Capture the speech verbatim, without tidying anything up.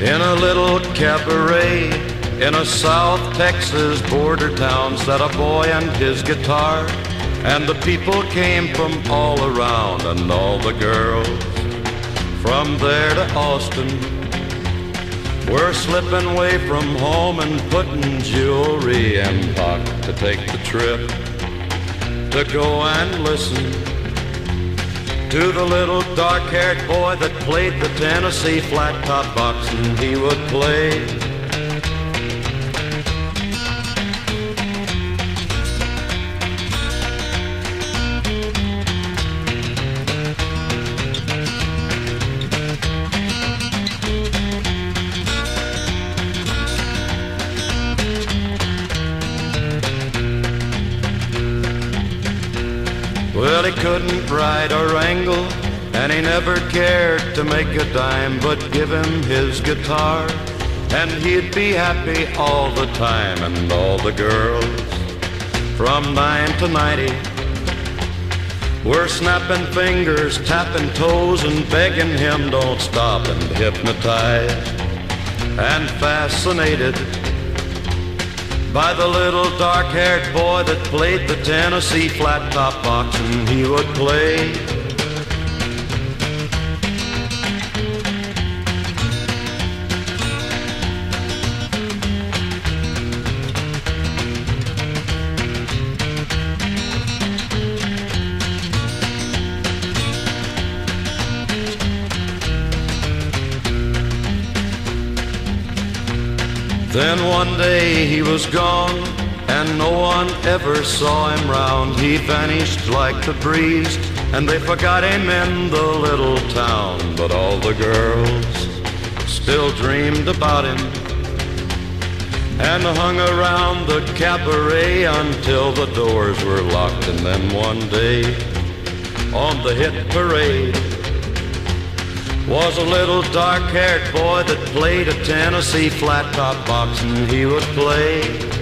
In a little cabaret in a South Texas border town sat a boy and his guitar, and the people came from all around, and all the girls from there to Austin were slipping away from home and putting jewelry in pocket to take the trip to go and listen to the little dark-haired boy that played the Tennessee flat-top box, and he would play Well, he couldn't ride or wrangle, and he never cared to make a dime, but give him his guitar, and he'd be happy all the time. And all the girls from nine to ninety were snapping fingers, tapping toes, and begging him don't stop, and hypnotized and fascinated by the little dark-haired boy that played the Tennessee flat-top box, and he would play Then one day he was gone, and no one ever saw him round. He vanished like the breeze, and they forgot him in the little town. But all the girls still dreamed about him and hung around the cabaret until the doors were locked. And then one day on the hit parade was a little dark-haired boy that played a Tennessee flat-top box, and he would play